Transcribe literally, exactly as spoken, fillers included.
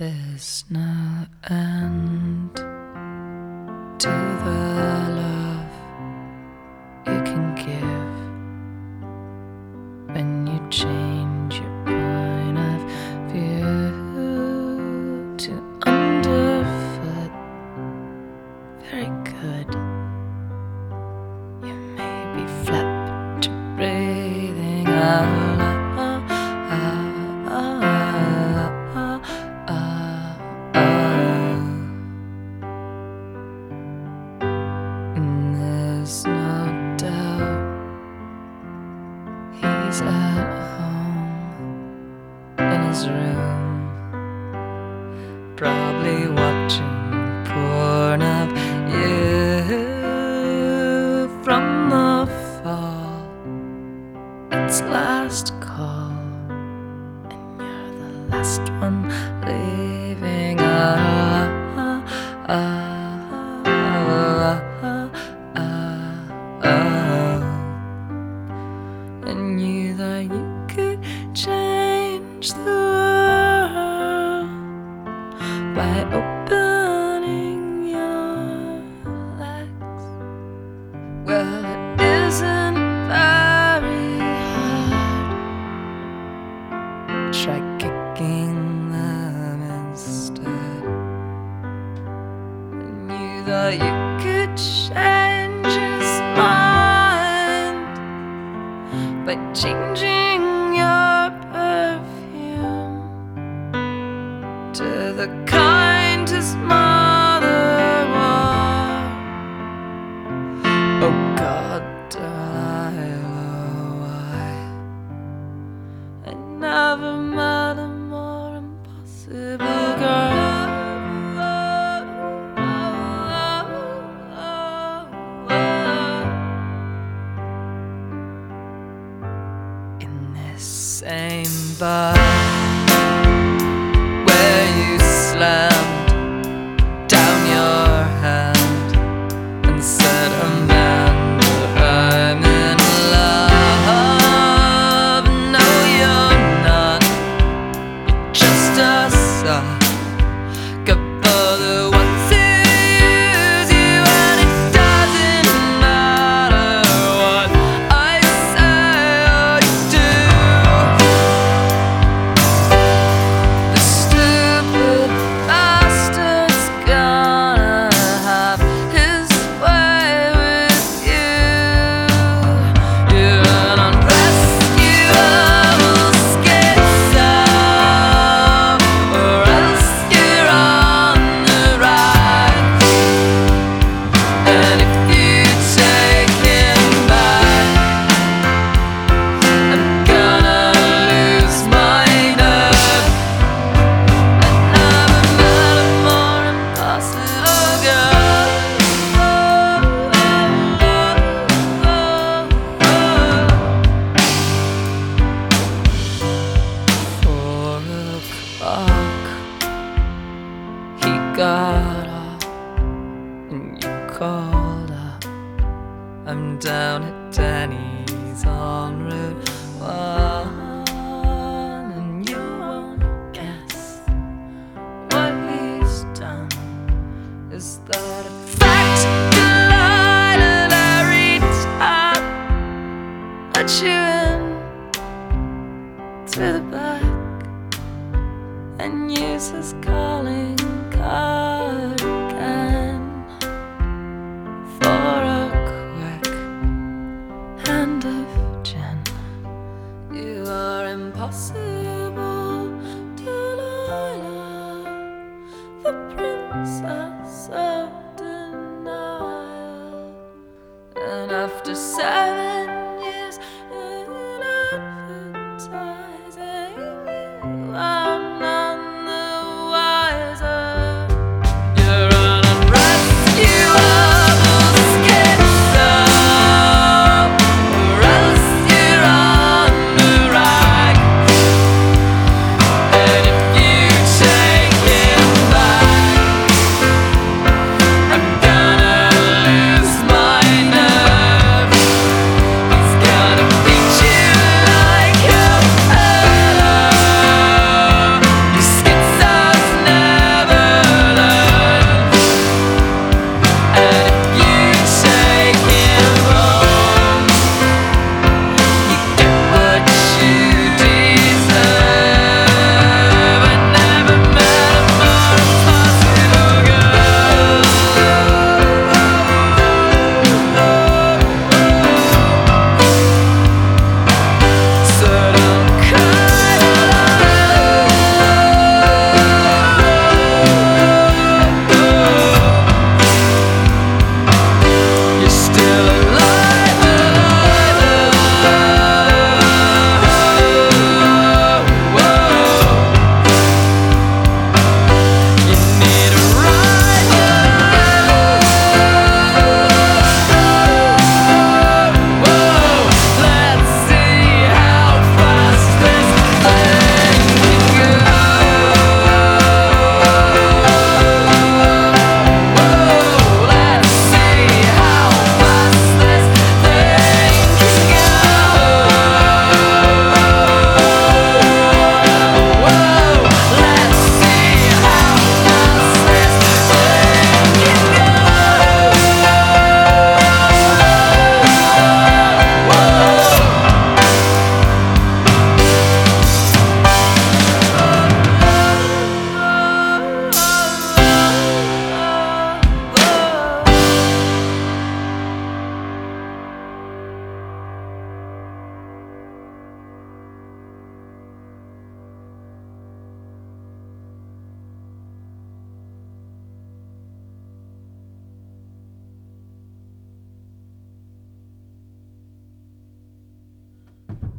There's no end to the love you can give when you change your point of view to underfoot. Very good. You may be flat, but you're breathing out. There's no doubt he's at home in his room, probably watching porn of you from the fall. It's last call, and you're the last one leaving. Ah, ah, ah. And you thought you could change the world by opening your legs. Well, it isn't very hard. Try kicking them instead. And you thought you could change his mind by changing your perfume to the kind his mother wore. Oh God, Delilah, why I never met a more impossible girl. Same bar where you slammed down your hand and said, Amanda, I'm in love. No, you're not. You're just a sucker for the ones who use you, and it doesn't matter what I say or do. He got up and you called up. I'm down at Danny's on Route One, and you won't guess what he's done. Is that a fact, Delilah? Every time let you in through the back and use his calling card again for a quick hand of gin. You are impossible, Delilah, the princess.